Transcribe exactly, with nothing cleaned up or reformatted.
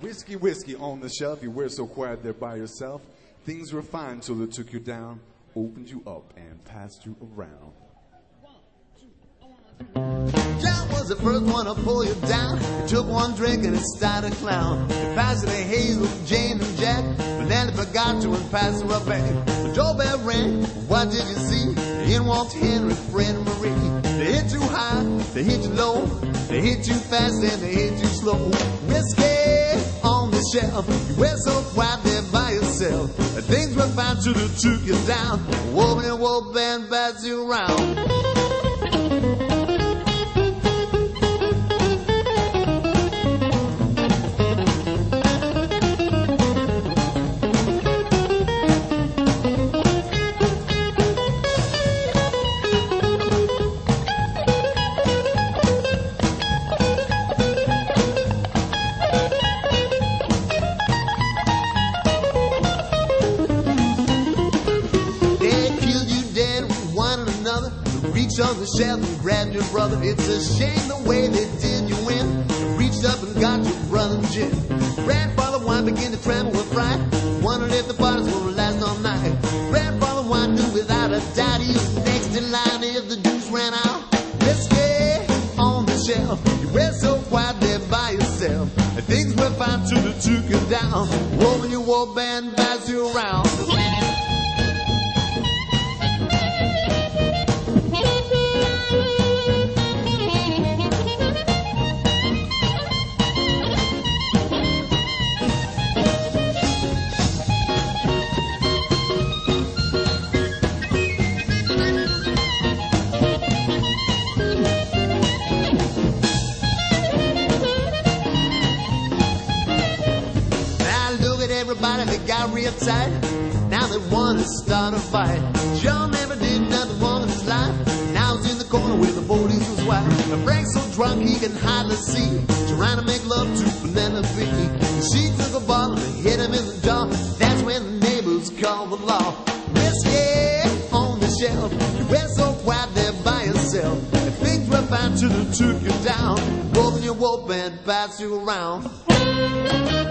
Whiskey, whiskey on the shelf. You were so quiet there by yourself. Things were fine till they took you down, opened you up, and passed you around. John was the first one to pull you down. He took one drink and it started clown. He passed it to Hazel, Jane, and Jack, but then he forgot to and passed her back. The doorbell rang. What did you see? In walked Henry, Fred, and Marie. They hit you high, they hit you low, they hit you fast and they hit you slow. Whiskey on the shelf, you were so quiet there by yourself. Things were fine till they took you down. Whoop and whoop and pass you around. On the shelf and grabbed your brother. It's a shame the way they did you in. Reached up and got your brother Jim. Grandfather Wine began to tremble with fright. Wondered if the parties would last all night. Grandfather Wine knew without a doubt he was next in line if the juice ran out. Whiskey on the shelf, you were so quiet there by yourself. Things were fine till they took you down. Woman, your war band passed you around. Everybody, they got real tight. Now they want to start a fight. John never did nothing wrong in his life. Now he's in the corner where the police was wife. And Frank's so drunk he can hardly see. Trying to make love to Penelope. She took a bottle and hit him in the jaw. That's when the neighbors called the law. Whiskey on the shelf, you were so quiet there by yourself. And things were fine till they took you down. Open your whoop and pass you around.